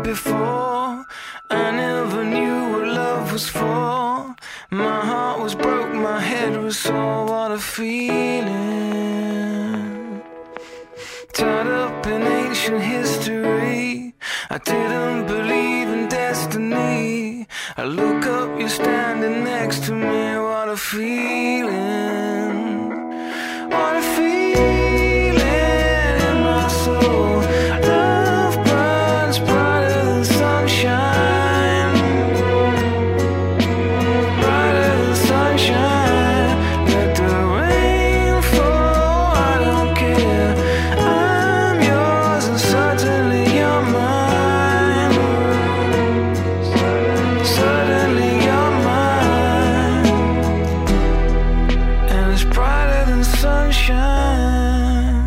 before. I never knew what love was for. My heart was broke, my head was sore. What a feeling. Tied up in ancient history, I didn't believe in destiny. I look up, you're standing next to me. What a feeling. What a feeling in my soul. Love burns brighter than sunshine. Brighter than sunshine. Let the rain fall, I don't care. I'm yours and suddenly you're mine. Suddenly you're mine. And it's brighter than sunshine.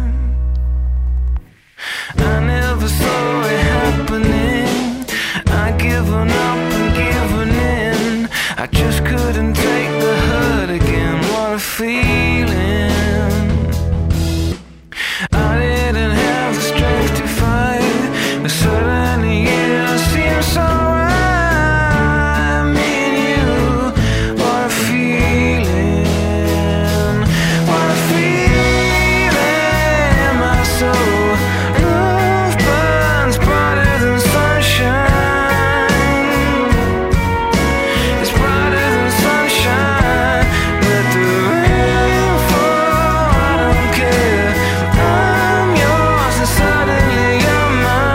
I never saw it happening. I'd given up and given in. I just couldn't take the hurt again. What a feeling. I didn't have the strength to fight, but suddenly it seems so right. Me and you. What a feeling. What a feeling in my soul. Love burns brighter than sunshine. It's brighter than sunshine. Let the rain fall, I don't care. I'm yours and suddenly you're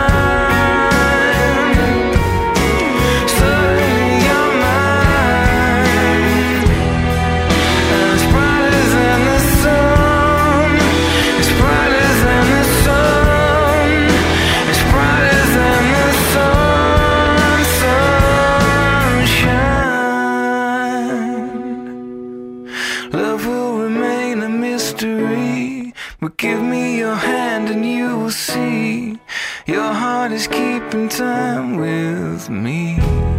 mine. Suddenly you're mine. And it's brighter than the sun. It's brighter than the sun. It's brighter than the sun. Sunshine. Love will remain a mystery, but give me your hand and you will see. Your heart is keeping time with me.